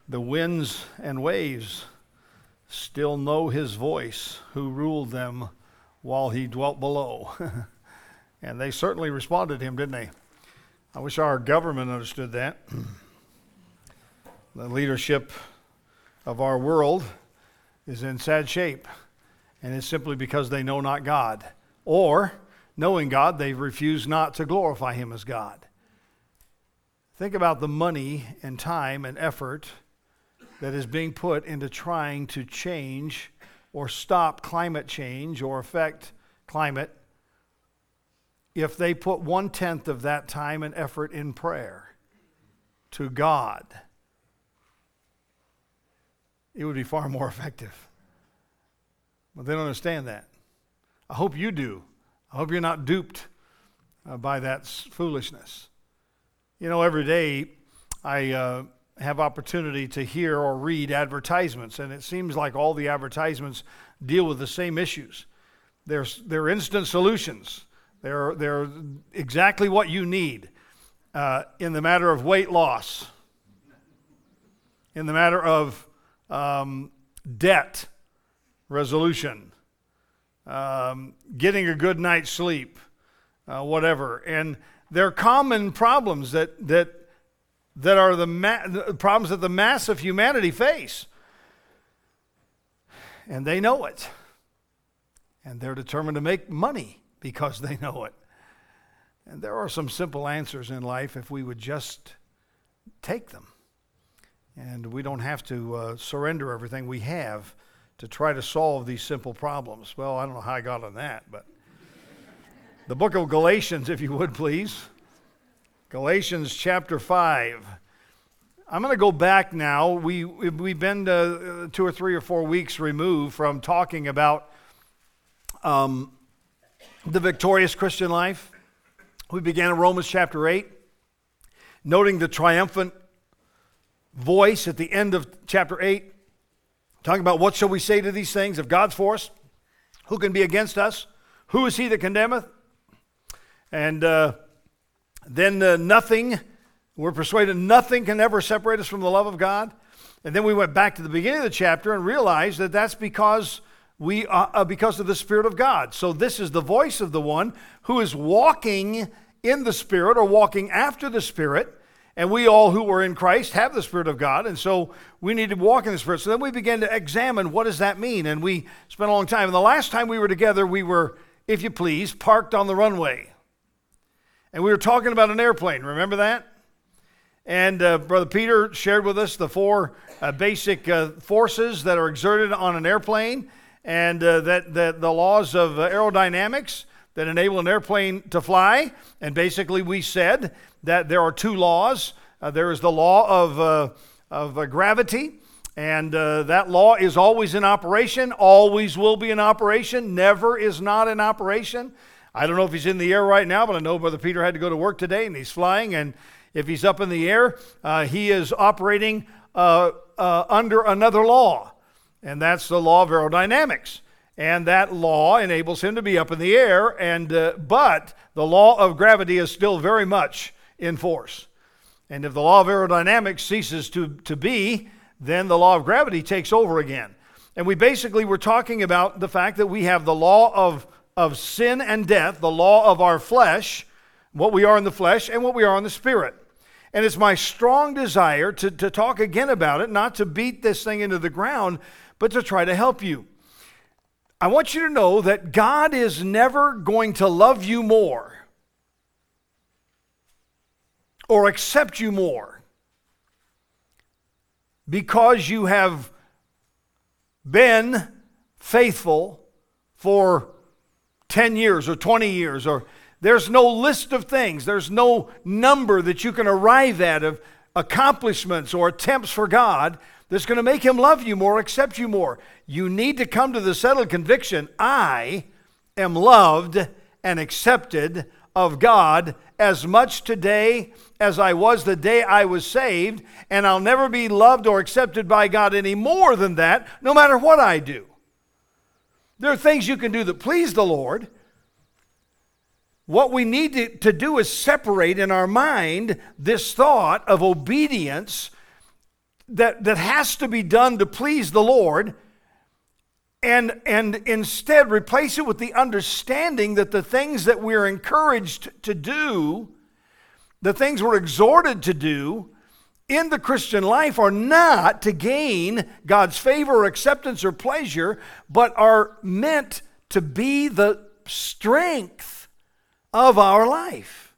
The winds and waves still know his voice, who ruled them while he dwelt below. And they certainly responded to him, didn't they? I wish our government understood that. The leadership of our world is in sad shape, and it's simply because they know not God. Or, knowing God, they refuse not to glorify him as God. Think about the money and time and effort that is being put into trying to change or stop climate change or affect climate. If they put 1/10 of that time and effort in prayer to God, it would be far more effective. But they don't understand that. I hope you do. I hope you're not duped by that foolishness. You know, every day I have opportunity to hear or read advertisements, and it seems like all the advertisements deal with the same issues. They're instant solutions. They're exactly what you need in the matter of weight loss, in the matter of debt resolution, getting a good night's sleep, whatever. And they're common problems that are the problems that the mass of humanity face. And they know it. And they're determined to make money because they know it. And there are some simple answers in life if we would just take them. And we don't have to surrender everything we have to try to solve these simple problems. Well, I don't know how I got on that, but the book of Galatians, if you would please. Galatians chapter 5. I'm going to go back now. We've been 2 or 3 or 4 weeks removed from talking about the victorious Christian life. We began in Romans chapter 8, noting the triumphant voice at the end of chapter 8, talking about what shall we say to these things? If God's for us, who can be against us? Who is he that condemneth? And then nothing, we're persuaded nothing can ever separate us from the love of God. And then we went back to the beginning of the chapter and realized that that's because because of the Spirit of God. So this is the voice of the one who is walking in the Spirit or walking after the Spirit. And we all who are in Christ have the Spirit of God. And so we need to walk in the Spirit. So then we began to examine what does that mean. And we spent a long time. And the last time we were together, we were, if you please, parked on the runway. And we were talking about an airplane. Remember that? And Brother Peter shared with us the 4 basic forces that are exerted on an airplane. And that the laws of aerodynamics that enable an airplane to fly. And basically we said that there are 2 laws. There is the law of gravity, and that law is always in operation, always will be in operation, never is not in operation. I don't know if he's in the air right now, but I know Brother Peter had to go to work today, and he's flying, and if he's up in the air, he is operating under another law. And that's the law of aerodynamics. And that law enables him to be up in the air, but the law of gravity is still very much in force. And if the law of aerodynamics ceases to be, then the law of gravity takes over again. And we basically were talking about the fact that we have the law of sin and death, the law of our flesh, what we are in the flesh, and what we are in the spirit. And it's my strong desire to talk again about it, not to beat this thing into the ground, but to try to help you. I want you to know that God is never going to love you more or accept you more because you have been faithful for 10 years or 20 years. Or there's no list of things. There's no number that you can arrive at of accomplishments or attempts for God that's going to make him love you more, accept you more. You need to come to the settled conviction, I am loved and accepted of God as much today as I was the day I was saved, and I'll never be loved or accepted by God any more than that, no matter what I do. There are things you can do that please the Lord. What we need to do is separate in our mind this thought of obedience that has to be done to please the Lord, and instead replace it with the understanding that the things that we're encouraged to do, the things we're exhorted to do in the Christian life are not to gain God's favor or acceptance or pleasure, but are meant to be the strength of our life.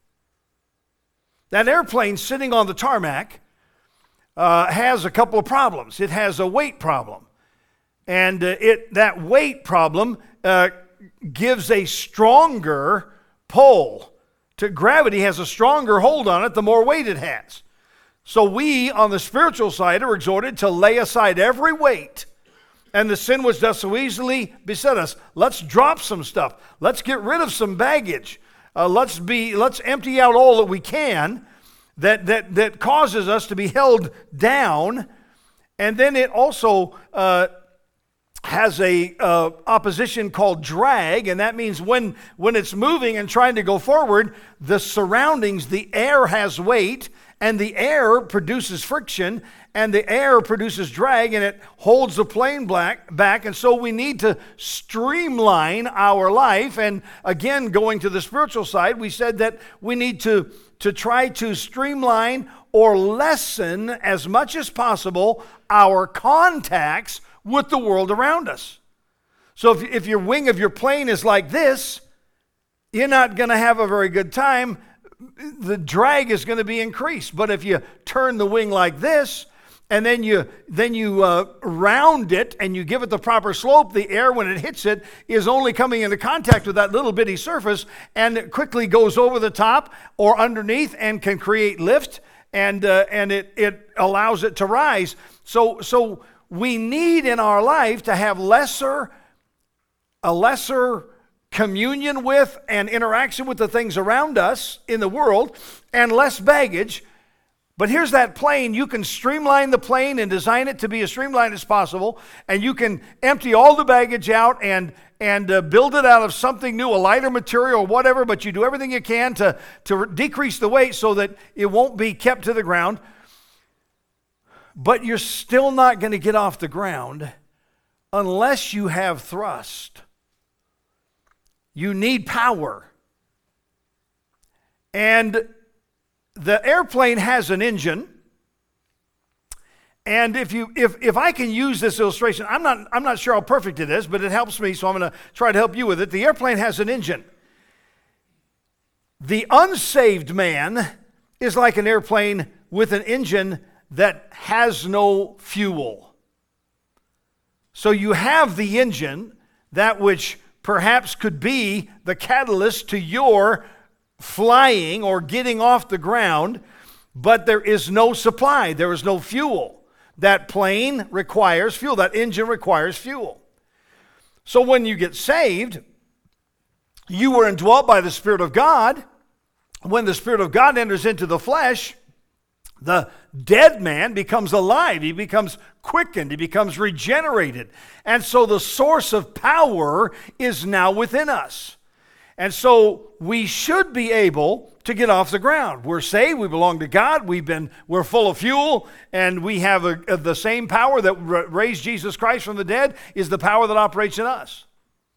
That airplane sitting on the tarmac has a couple of problems. It has a weight problem. And that weight problem gives a stronger pull. Gravity has a stronger hold on it the more weight it has. So we, on the spiritual side, are exhorted to lay aside every weight and the sin which does so easily beset us. Let's drop some stuff. Let's get rid of some baggage. Let's empty out all that we can that causes us to be held down. And then it also has a opposition called drag, and that means when it's moving and trying to go forward, the surroundings, the air has weight, and the air produces friction, and the air produces drag, and it holds the plane back. And so we need to streamline our life. And again, going to the spiritual side, we said that we need to try to streamline or lessen as much as possible our contacts with the world around us. So if your wing of your plane is like this, you're not going to have a very good time. The drag is going to be increased. But if you turn the wing like this, and then you round it and you give it the proper slope, the air, when it hits it, is only coming into contact with that little bitty surface, and it quickly goes over the top or underneath and can create lift, and it allows it to rise. So we need in our life to have a lesser communion with and interaction with the things around us in the world, and less baggage. But here's that plane. You can streamline the plane and design it to be as streamlined as possible, and you can empty all the baggage out and build it out of something new, a lighter material or whatever, but you do everything you can to decrease the weight so that it won't be kept to the ground. But you're still not going to get off the ground unless you have thrust. You need power. And the airplane has an engine. And if I can use this illustration, I'm not sure how perfect it is, but it helps me, so I'm going to try to help you with it. The airplane has an engine. The unsaved man is like an airplane with an engine that has no fuel. So you have the engine, that which perhaps could be the catalyst to your flying or getting off the ground, but there is no supply, there is no fuel. That plane requires fuel, that engine requires fuel. So when you get saved, you were indwelt by the Spirit of God. When the Spirit of God enters into the flesh, the dead man becomes alive. He becomes quickened. He becomes regenerated. And so the source of power is now within us. And so we should be able to get off the ground. We're saved. We belong to God. We're full of fuel. And we have the same power that raised Jesus Christ from the dead is the power that operates in us.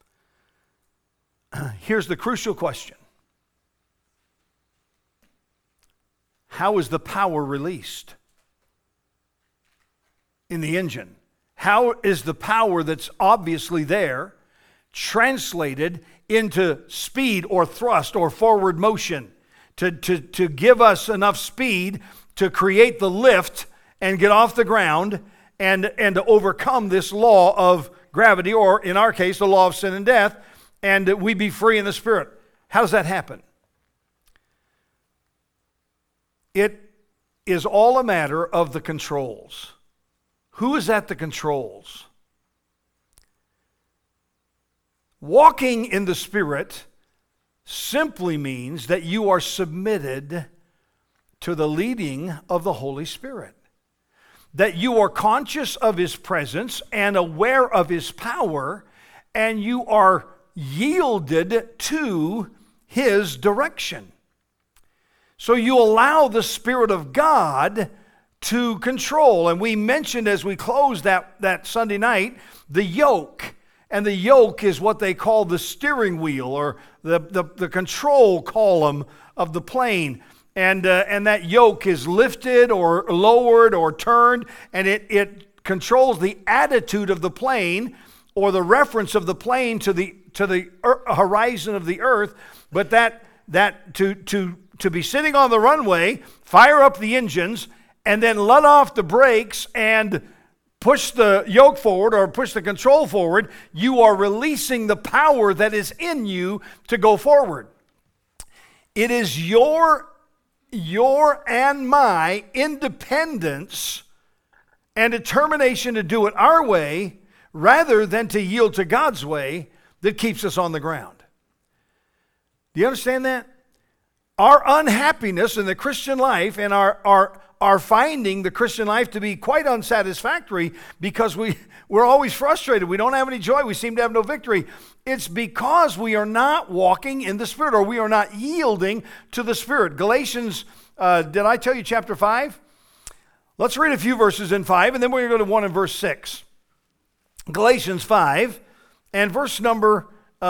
Here's the crucial question. How is the power released in the engine? How is the power that's obviously there translated into speed or thrust or forward motion to give us enough speed to create the lift and get off the ground and to overcome this law of gravity, or in our case, the law of sin and death, and that we be free in the Spirit? How does that happen? It is all a matter of the controls. Who is at the controls? Walking in the Spirit simply means that you are submitted to the leading of the Holy Spirit. That you are conscious of His presence and aware of His power, and you are yielded to His direction. So you allow the Spirit of God to control. And we mentioned as we closed that Sunday night, the yoke. And the yoke is what they call the steering wheel or the control column of the plane. And that yoke is lifted or lowered or turned, and it controls the attitude of the plane or the reference of the plane to the horizon of the earth. But that to be sitting on the runway, fire up the engines, and then let off the brakes and push the yoke forward or push the control forward, you are releasing the power that is in you to go forward. It is your and my independence and determination to do it our way rather than to yield to God's way that keeps us on the ground. Do you understand that? Our unhappiness in the Christian life and our finding the Christian life to be quite unsatisfactory because we're always frustrated. We don't have any joy. We seem to have no victory. It's because we are not walking in the Spirit or we are not yielding to the Spirit. Galatians, did I tell you chapter 5? Let's read a few verses in 5 and then we're going to go to 1 and verse 6. Galatians 5 and verse number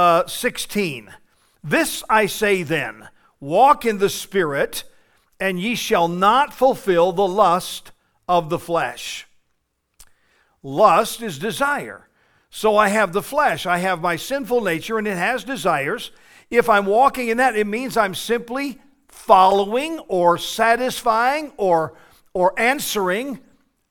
16. This I say then, walk in the Spirit, and ye shall not fulfill the lust of the flesh. Lust is desire. So I have the flesh. I have my sinful nature, and it has desires. If I'm walking in that, it means I'm simply following or satisfying or answering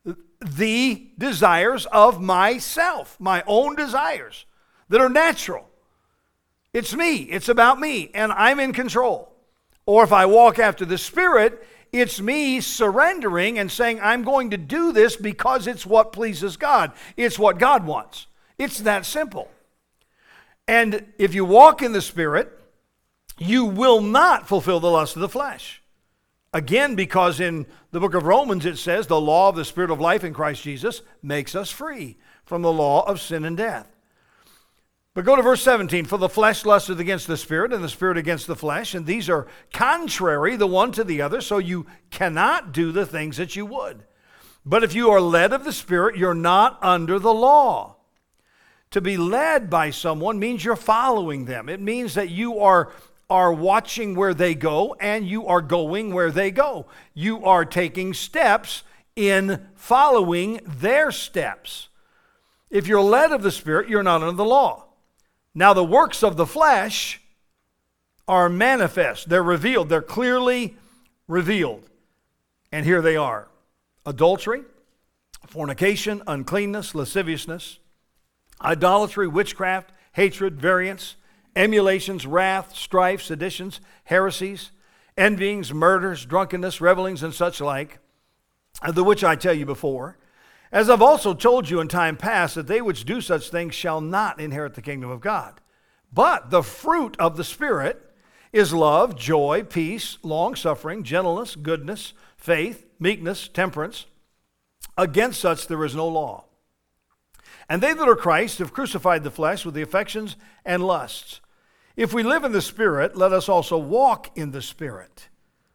the desires of myself, my own desires that are natural. It's me. It's about me, and I'm in control. Or if I walk after the Spirit, it's me surrendering and saying, I'm going to do this because it's what pleases God. It's what God wants. It's that simple. And if you walk in the Spirit, you will not fulfill the lust of the flesh. Again, because in the book of Romans it says, the law of the Spirit of life in Christ Jesus makes us free from the law of sin and death. But go to verse 17. For the flesh lusteth against the Spirit, and the Spirit against the flesh, and these are contrary the one to the other, so you cannot do the things that you would. But if you are led of the Spirit, you're not under the law. To be led by someone means you're following them. It means that you are watching where they go, and you are going where they go. You are taking steps in following their steps. If you're led of the Spirit, you're not under the law. Now the works of the flesh are manifest. They're revealed. They're clearly revealed. And here they are. Adultery, fornication, uncleanness, lasciviousness, idolatry, witchcraft, hatred, variance, emulations, wrath, strife, seditions, heresies, envyings, murders, drunkenness, revelings, and such like, the which I tell you before, as I've also told you in time past, that they which do such things shall not inherit the kingdom of God. But the fruit of the Spirit is love, joy, peace, long-suffering, gentleness, goodness, faith, meekness, temperance. Against such there is no law. And they that are Christ have crucified the flesh with the affections and lusts. If we live in the Spirit, let us also walk in the Spirit.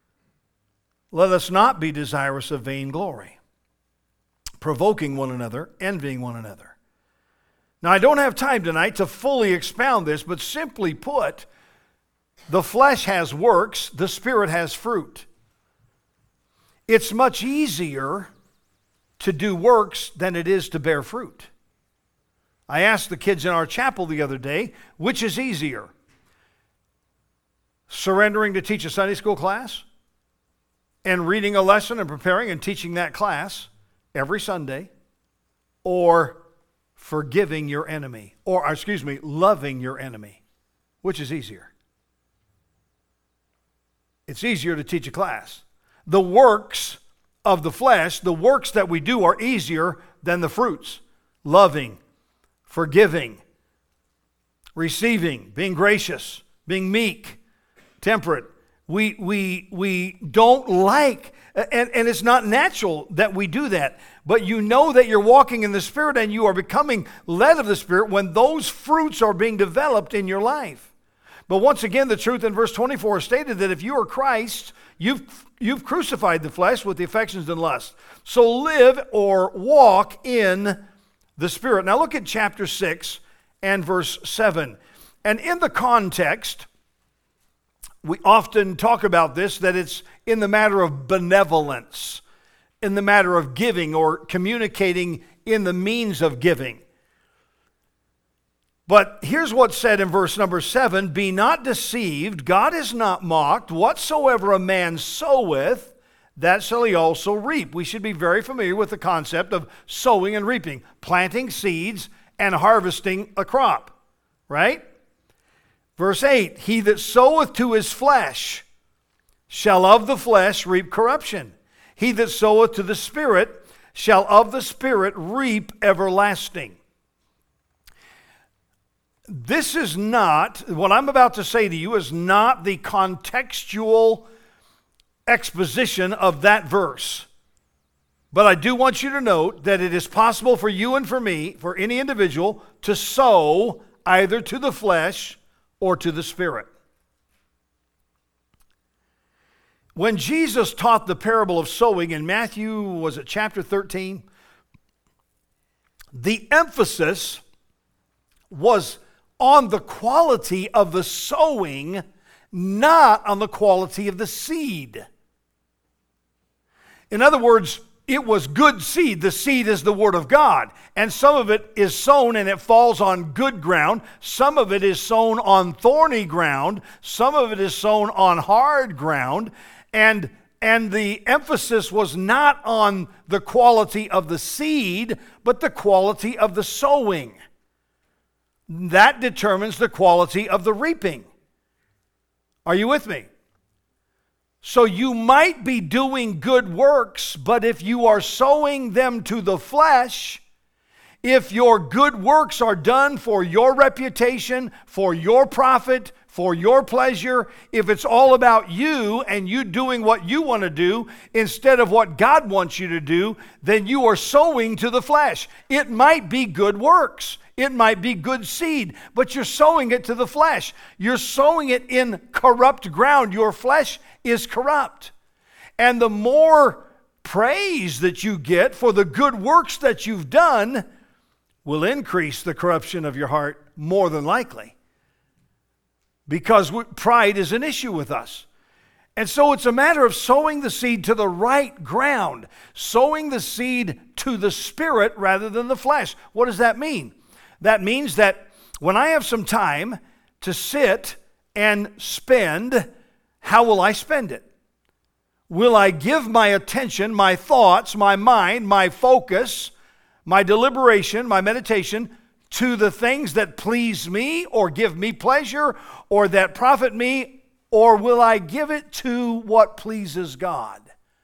Let us not be desirous of vainglory, provoking one another, envying one another. Now, I don't have time tonight to fully expound this, but simply put, the flesh has works, the Spirit has fruit. It's much easier to do works than it is to bear fruit. I asked the kids in our chapel the other day, which is easier? Surrendering to teach a Sunday school class and reading a lesson and preparing and teaching that class every Sunday, or forgiving your enemy, or loving your enemy? Which is easier? It's easier to teach a class. The works of the flesh, the works that we do are easier than the fruits. Loving, forgiving, receiving, being gracious, being meek, temperate. We don't like, and it's not natural that we do that, but you know that you're walking in the Spirit and you are becoming led of the Spirit when those fruits are being developed in your life. But once again, the truth in verse 24 is stated that if you are Christ, you've crucified the flesh with the affections and lusts. So live or walk in the Spirit. Now look at chapter 6 and verse 7. And in the context, we often talk about this, that it's in the matter of benevolence, in the matter of giving or communicating in the means of giving. But here's what's said in verse number 7, be not deceived, God is not mocked, whatsoever a man soweth, that shall he also reap. We should be very familiar with the concept of sowing and reaping, planting seeds and harvesting a crop, right? Verse 8, he that soweth to his flesh shall of the flesh reap corruption. He that soweth to the Spirit shall of the Spirit reap everlasting. This is not, what I'm about to say to you is not the contextual exposition of that verse. But I do want you to note that it is possible for you and for me, for any individual, to sow either to the flesh or to the Spirit. When Jesus taught the parable of sowing in Matthew, was it chapter 13? The emphasis was on the quality of the sowing, not on the quality of the seed. In other words, it was good seed. The seed is the Word of God. And some of it is sown and it falls on good ground. Some of it is sown on thorny ground. Some of it is sown on hard ground. And the emphasis was not on the quality of the seed, but the quality of the sowing. That determines the quality of the reaping. Are you with me? So you might be doing good works, but if you are sowing them to the flesh, if your good works are done for your reputation, for your profit, for your pleasure, if it's all about you and you doing what you want to do instead of what God wants you to do, then you are sowing to the flesh. It might be good works. It might be good seed, but you're sowing it to the flesh. You're sowing it in corrupt ground. Your flesh is corrupt. And the more praise that you get for the good works that you've done will increase the corruption of your heart more than likely. Because pride is an issue with us. And so it's a matter of sowing the seed to the right ground, sowing the seed to the Spirit rather than the flesh. What does that mean? That means that when I have some time to sit and spend, how will I spend it? Will I give my attention, my thoughts, my mind, my focus, my deliberation, my meditation to the things that please me or give me pleasure or that profit me, or will I give it to what pleases God?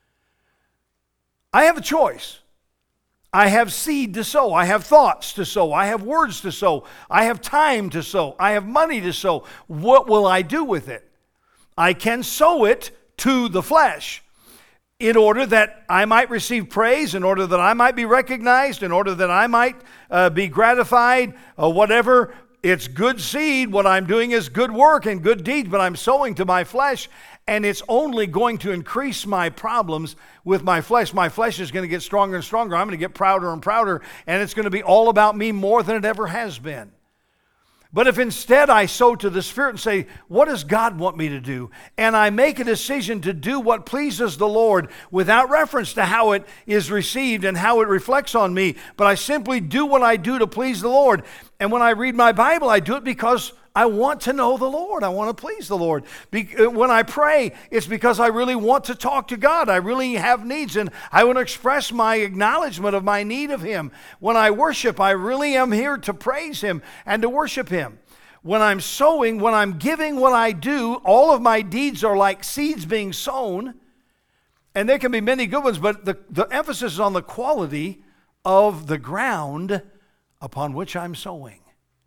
I have a choice. I have seed to sow. I have thoughts to sow. I have words to sow. I have time to sow. I have money to sow. What will I do with it? I can sow it to the flesh in order that I might receive praise, in order that I might be recognized, in order that I might be gratified, whatever. It's good seed. What I'm doing is good work and good deeds, but I'm sowing to my flesh, and it's only going to increase my problems with my flesh. My flesh is going to get stronger and stronger. I'm going to get prouder and prouder, and it's going to be all about me more than it ever has been. But if instead I sow to the Spirit and say, what does God want me to do? And I make a decision to do what pleases the Lord without reference to how it is received and how it reflects on me, but I simply do what I do to please the Lord. And when I read my Bible, I do it because I want to know the Lord. I want to please the Lord. When I pray, it's because I really want to talk to God. I really have needs, and I want to express my acknowledgement of my need of Him. When I worship, I really am here to praise Him and to worship Him. When I'm sowing, when I'm giving what I do, all of my deeds are like seeds being sown, and there can be many good ones, but the emphasis is on the quality of the ground upon which I'm sowing.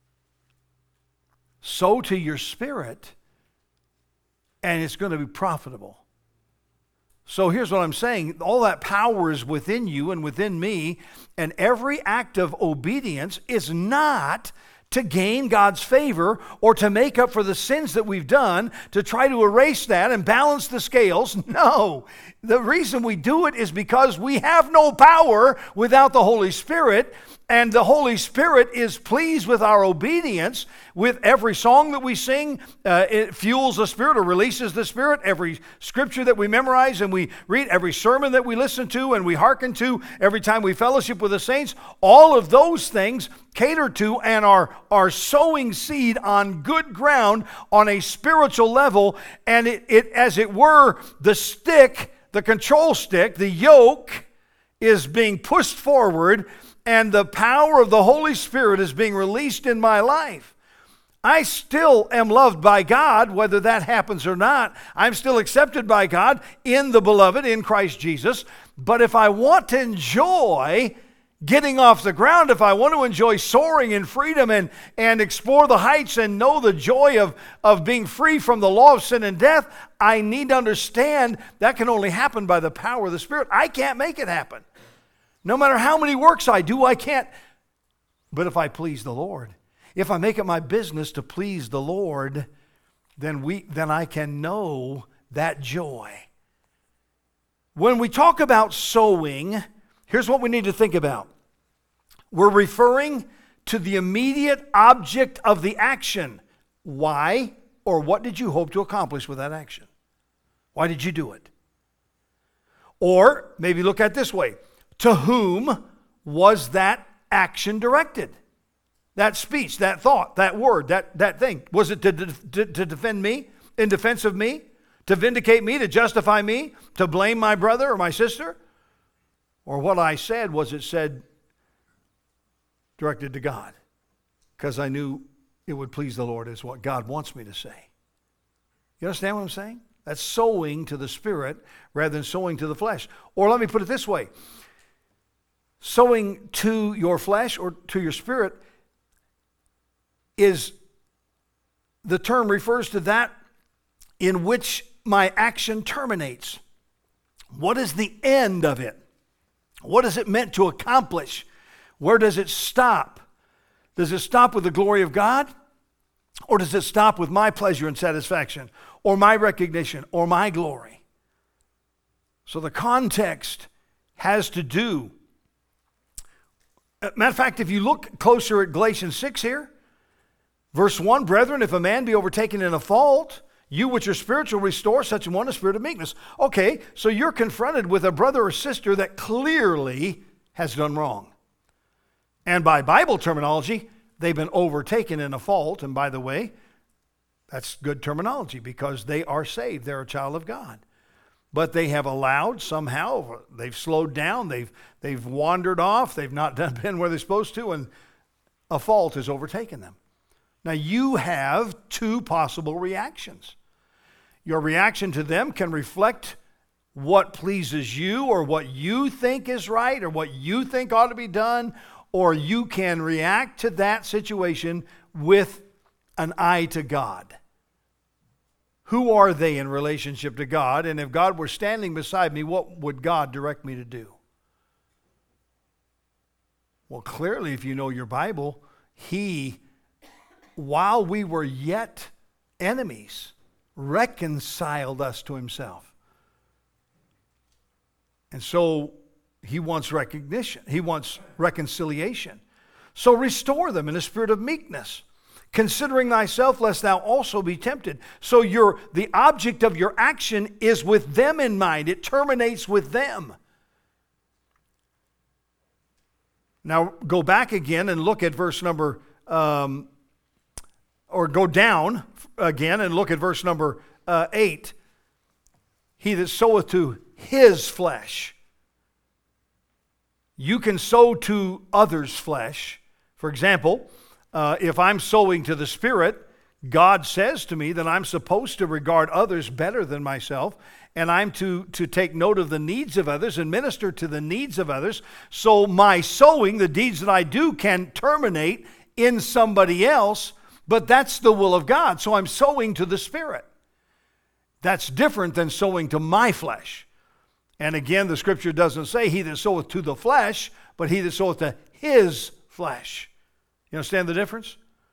Sow to your spirit, and it's going to be profitable. So here's what I'm saying. All that power is within you and within me, and every act of obedience is not to gain God's favor or to make up for the sins that we've done, to try to erase that and balance the scales. No. The reason we do it is because we have no power without the Holy Spirit, and the Holy Spirit is pleased with our obedience. With every song that we sing, it fuels the Spirit or releases the Spirit. Every scripture that we memorize and we read, every sermon that we listen to and we hearken to, every time we fellowship with the saints, all of those things cater to and are sowing seed on good ground on a spiritual level. And it as it were, the stick, the control stick, the yoke is being pushed forward, and the power of the Holy Spirit is being released in my life. I still am loved by God, whether that happens or not. I'm still accepted by God in the beloved, in Christ Jesus. But if I want to enjoy getting off the ground, if I want to enjoy soaring in freedom and explore the heights and know the joy of being free from the law of sin and death, I need to understand that can only happen by the power of the Spirit. I can't make it happen. No matter how many works I do, I can't. But if I please the Lord, if I make it my business to please the Lord, then I can know that joy. When we talk about sowing, here's what we need to think about. We're referring to the immediate object of the action. Why or what did you hope to accomplish with that action? Why did you do it? Or maybe look at it this way. To whom was that action directed? That speech, that thought, that word, that thing. Was it to defend me, in defense of me? To vindicate me, to justify me? To blame my brother or my sister? Or what I said, was it said directed to God? Because I knew it would please the Lord, is what God wants me to say. You understand what I'm saying? That's sowing to the Spirit rather than sowing to the flesh. Or let me put it this way. Sowing to your flesh or to your spirit is, the term refers to that in which my action terminates. What is the end of it? What is it meant to accomplish? Where does it stop? Does it stop with the glory of God? Or does it stop with my pleasure and satisfaction? Or my recognition? Or my glory? So the context has to do. Matter of fact, if you look closer at Galatians 6 here, verse 1, brethren, if a man be overtaken in a fault, you which are spiritual restore such an one a spirit of meekness. Okay, so you're confronted with a brother or sister that clearly has done wrong. And by Bible terminology, they've been overtaken in a fault. And by the way, that's good terminology because they are saved. They're a child of God. But they have allowed somehow, they've slowed down, they've wandered off, they've not been where they're supposed to, and a fault has overtaken them. Now you have two possible reactions. Your reaction to them can reflect what pleases you or what you think is right or what you think ought to be done, or you can react to that situation with an eye to God. Who are they in relationship to God? And if God were standing beside me, what would God direct me to do? Well, clearly, if you know your Bible, He, while we were yet enemies, reconciled us to Himself. And so He wants recognition. He wants reconciliation. So restore them in a spirit of meekness, considering thyself, lest thou also be tempted. So the object of your action is with them in mind. It terminates with them. Now go back again and look at verse number, or go down again and look at verse number 8. He that soweth to his flesh. You can sow to others' flesh. For example, if I'm sowing to the Spirit, God says to me that I'm supposed to regard others better than myself, and I'm to take note of the needs of others and minister to the needs of others. So my sowing, the deeds that I do, can terminate in somebody else, but that's the will of God. So I'm sowing to the Spirit. That's different than sowing to my flesh. And again, the Scripture doesn't say he that soweth to the flesh, but he that soweth to his flesh. You understand the difference?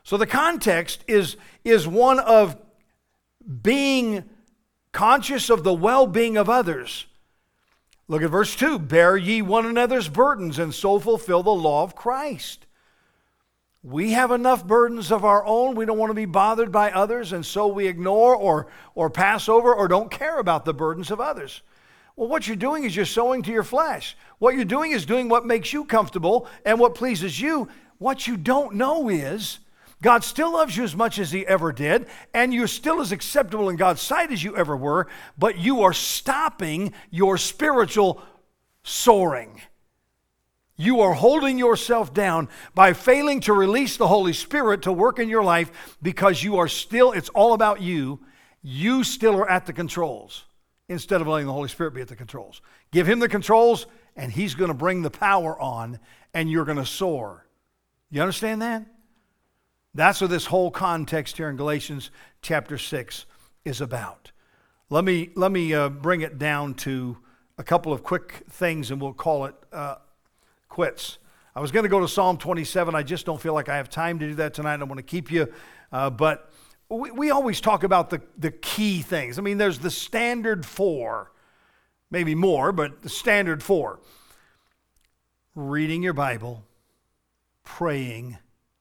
So the context is one of being conscious of the well-being of others. Look at verse 2. Bear ye one another's burdens, and so fulfill the law of Christ. We have enough burdens of our own. We don't want to be bothered by others, and so we ignore or pass over or don't care about the burdens of others. Well, what you're doing is you're sowing to your flesh. What you're doing is doing what makes you comfortable and what pleases you. What you don't know is God still loves you as much as He ever did, and you're still as acceptable in God's sight as you ever were, but you are stopping your spiritual soaring. You are holding yourself down by failing to release the Holy Spirit to work in your life because you are still, it's all about you. You still are at the controls instead of letting the Holy Spirit be at the controls. Give Him the controls, and He's going to bring the power on, and you're going to soar. You understand that? That's what this whole context here in Galatians chapter 6 is about. Let me bring it down to a couple of quick things, and we'll call it quits. I was going to go to Psalm 27. I just don't feel like I have time to do that tonight. I don't want to keep you. But we always talk about the key things. I mean, there's the standard 4, maybe more, but the standard 4. Reading your Bible, praying,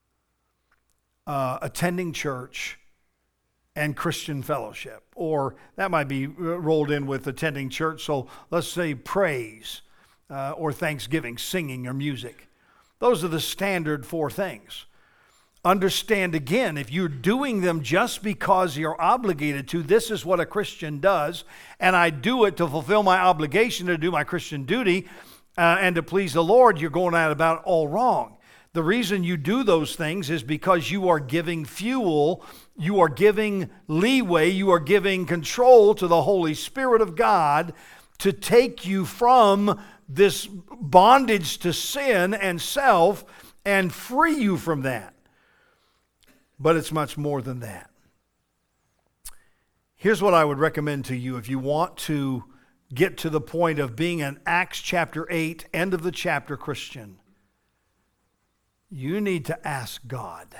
attending church, and Christian fellowship. Or that might be rolled in with attending church. So let's say praise or thanksgiving, singing or music. Those are the standard 4 things. Understand again, if you're doing them just because you're obligated to, this is what a Christian does, and I do it to fulfill my obligation to do my Christian duty and to please the Lord, you're going out about it all wrong. The reason you do those things is because you are giving fuel, you are giving leeway, you are giving control to the Holy Spirit of God to take you from this bondage to sin and self and free you from that. But it's much more than that. Here's what I would recommend to you if you want to get to the point of being an Acts chapter 8, end of the chapter Christian. You need to ask God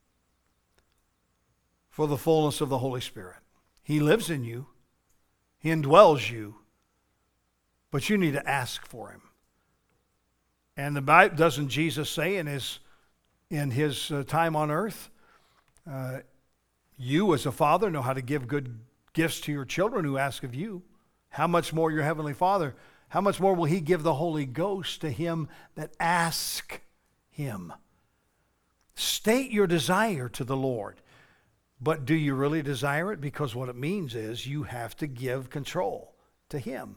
for the fullness of the Holy Spirit. He lives in you. He indwells you. But you need to ask for Him. And the Bible, doesn't Jesus say in his time on earth, you as a father know how to give good gifts to your children who ask of you. How much more your Heavenly Father, how much more will He give the Holy Ghost to him that ask Him? State your desire to the Lord. But do you really desire it? Because what it means is you have to give control to Him.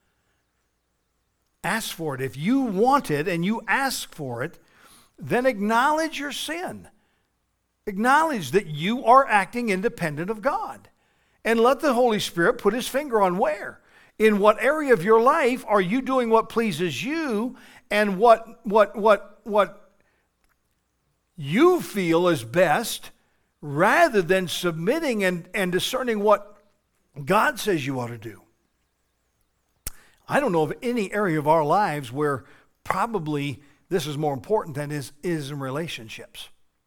Ask for it. If you want it and you ask for it, then acknowledge your sin. Acknowledge that you are acting independent of God. And let the Holy Spirit put His finger on where. In what area of your life are you doing what pleases you, and what you feel is best, rather than submitting and discerning what God says you ought to do. I don't know of any area of our lives where probably this is more important than is in relationships.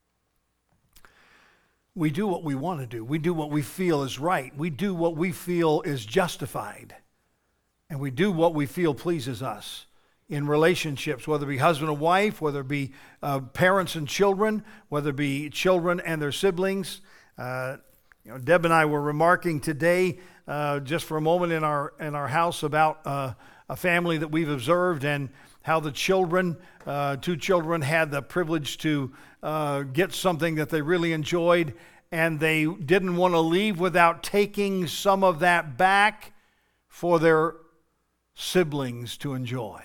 We do what we want to do. We do what we feel is right. We do what we feel is justified. And we do what we feel pleases us in relationships, whether it be husband and wife, whether it be parents and children, whether it be children and their siblings. Deb and I were remarking today, just for a moment in our house, about a family that we've observed and how the children, 2 children, had the privilege to get something that they really enjoyed, and they didn't want to leave without taking some of that back for their siblings to enjoy.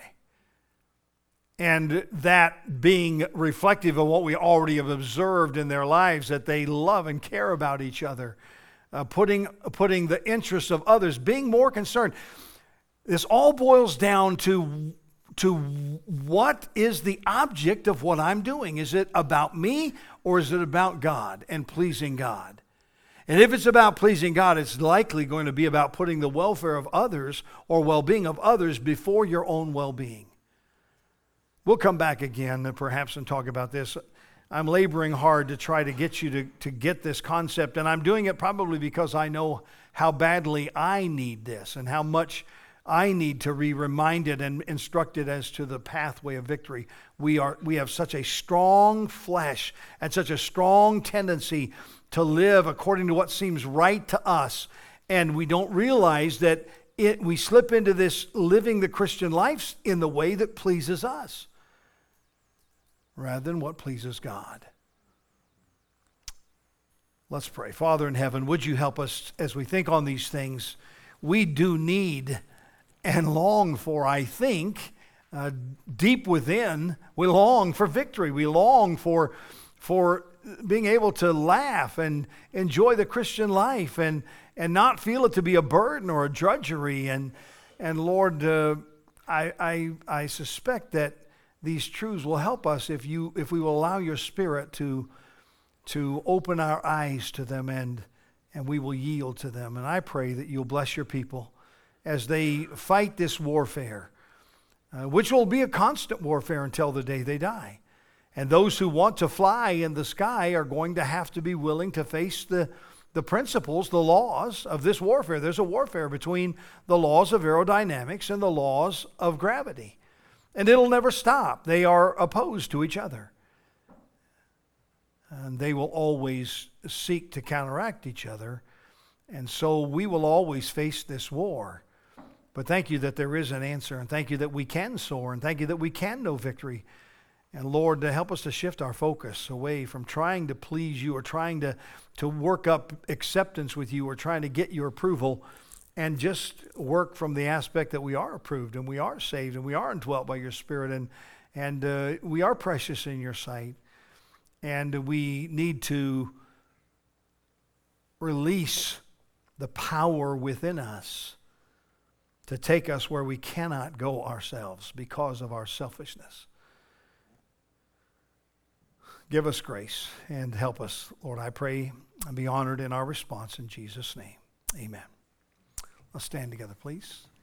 And that being reflective of what we already have observed in their lives, that they love and care about each other, putting the interests of others, being more concerned. This all boils down to what is the object of what I'm doing. Is it about me, or is it about God and pleasing God? And if it's about pleasing God, it's likely going to be about putting the welfare of others or well-being of others before your own well-being. We'll come back again perhaps and talk about this. I'm laboring hard to try to get you to get this concept, and I'm doing it probably because I know how badly I need this and how much I need to be reminded and instructed as to the pathway of victory. We have such a strong flesh and such a strong tendency to live according to what seems right to us, and we don't realize that we slip into this living the Christian life in the way that pleases us rather than what pleases God. Let's pray. Father in heaven, would you help us as we think on these things? We do need and long for, I think, deep within, we long for victory. We long for being able to laugh and enjoy the Christian life and not feel it to be a burden or a drudgery. And Lord, I suspect that these truths will help us if we will allow your Spirit to open our eyes to them and we will yield to them. And I pray that you'll bless your people as they fight this warfare, which will be a constant warfare until the day they die. And those who want to fly in the sky are going to have to be willing to face the principles, the laws of this warfare. There's a warfare between the laws of aerodynamics and the laws of gravity. And it'll never stop. They are opposed to each other. And they will always seek to counteract each other. And so we will always face this war. But thank you that there is an answer, and thank you that we can soar, and thank you that we can know victory. And Lord, to help us to shift our focus away from trying to please you or trying to work up acceptance with you or trying to get your approval, and just work from the aspect that we are approved and we are saved and we are indwelt by your Spirit and we are precious in your sight. And we need to release the power within us to take us where we cannot go ourselves because of our selfishness. Give us grace and help us, Lord, I pray, and be honored in our response in Jesus' name. Amen. Let's stand together, please.